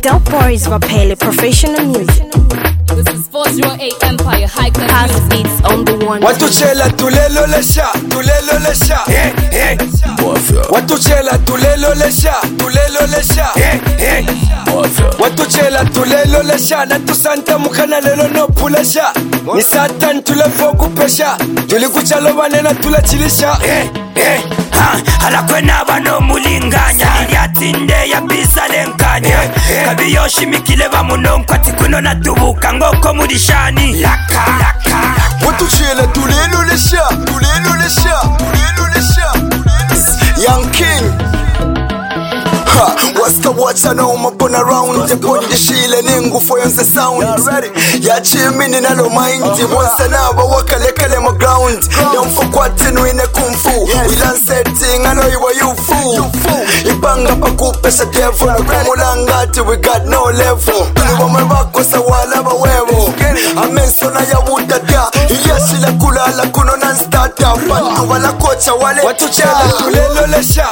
Dope Boys Rapele Professional Music. This is 408 Empire High Class House beats on the one. Watuchela tulelo lesha, tulelo lesha. Watuchela tulelo lesha, tulelo lesha. Watuchela tulelo lesha, na tusanta mukana lelo no pulasha. Ni satan tulefoku pesha, tulikuchalo banena tulachilisha. Alakwena bano mulinganya Yatinde ya bisa lenkanya Kabiyoshi mikile ba munonkwati kuno na tubuka ngoko mudishani Laka Watuchela tulelo lesha, tulelo lesha, tulelo lesha. Young King Wasta watcha no mapon around the body shile ningu for the sound ya chimini nalo mind once na ba wakale kale my ground don't forget no in a kung fu we learn setting I know you fool ibanga pakupesa devil kumulanga till we got no level ni mabako sawala ba wevo amensona ya wudada yeshila kulala kuno non starter bantu wala kocha wale watuchela tulelo lesha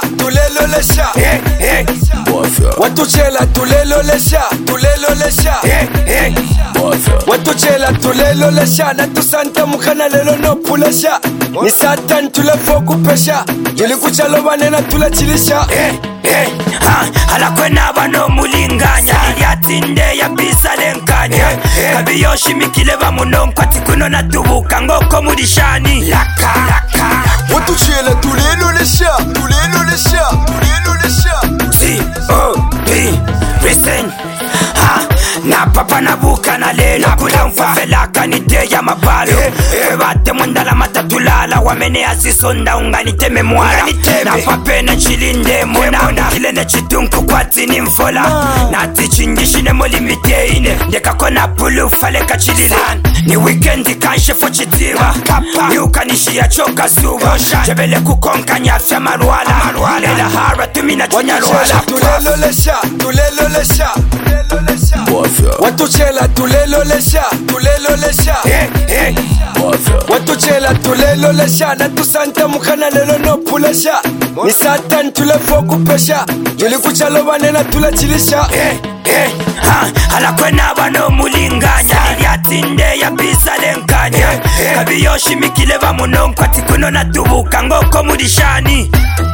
Watuchela tulelo lesha, tulelo lesha. Watuchela tulelo lesha, na tusanta mukana lelo no pulasha. Ni satan tulefoku pesha, tulikuchalo banena tulachilisha. Alakwena bano mulinganya Yatinde ya bisa lenkanya Kabiyoshi mikile ba munonkwati kuno na tubuka ngoko mudishani Laka Watuchela tulelo lesha, tulelo lesha, tulelo lesha. C.O.P. Listen na papa na buka na lelo kula mfafelaka ni te ya mabalo Bate mwandala matatulala wamene asisonda unganite memwara na pape na chilinde mona kile ne chitunku kwa tini mfola na tichinjishine molimite ine ndeka kona pulu faleka chililan ni weekendi kanshe fo chitiwa ni ukanishi ya choka suba jebele kukonka nyafya marwala lela hara tumina chonyarwala tulelo lesha, tulelo lesha. Watuchela tulelo lesha, tulelo lesha. Watuchela tulelo lesha, na tusanta mukana lelo no pulasha. Ni satan tulefoku pesha, tulikuchalo banena tulachilisha. Alakwena bano mulinganya Yatinde ya bisa lenkanya Kabiyoshi mikile ba munonkwati kuno na tubuka ngoko mudishani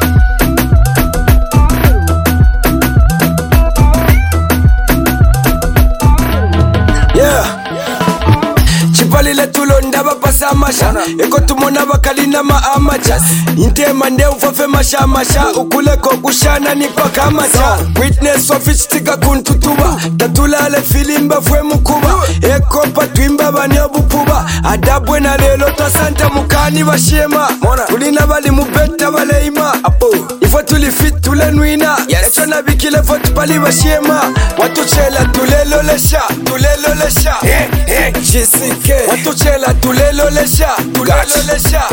Chipalile tulonda bapasa amasha Eko tumona bakalina maamacha Intema nde ufafe masha Ukuleko kushana nipaka amacha Witness of it stika kuntutuba Tatulale filimba fwe mukuba Eko patwimba banyo bupuba Adabwe na lelo tasanta mukani bashema Tulina bali mubeta baleima Ifo tulifit tulenwina Echo nabikile fo tupali bashema Watuchela tulelo lesha, tulelo lesha. GCK Watuchela tulelo lesha, tulelo lesha.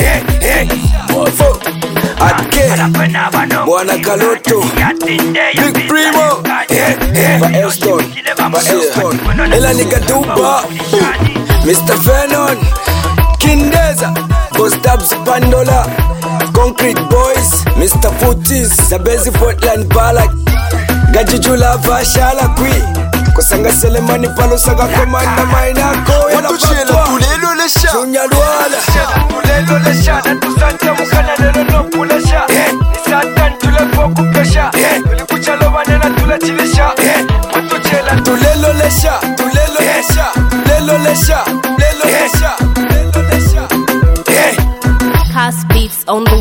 Adke Bwana Kaloto Big Primo Ba Elston Ela Nigaduba Mr. Venon Kindeza Gostabs Pandola Concrete Boys Mr. Footies Zabezi Portland Balak Gajijula Vashala Kwi Kusanga Selemani Palosaga Komanda Mainako Watuchela tulelo lesha Chunyalwala tulelo lesha na tusante mukana lelo no pulasha Ni satan tulefoku pesha tulikuchalo banena tulachilisha Watuchela tulelo lesha, tulelo lesha, tulelo lesha, tulelo lesha, tulelo lesha. House beats on the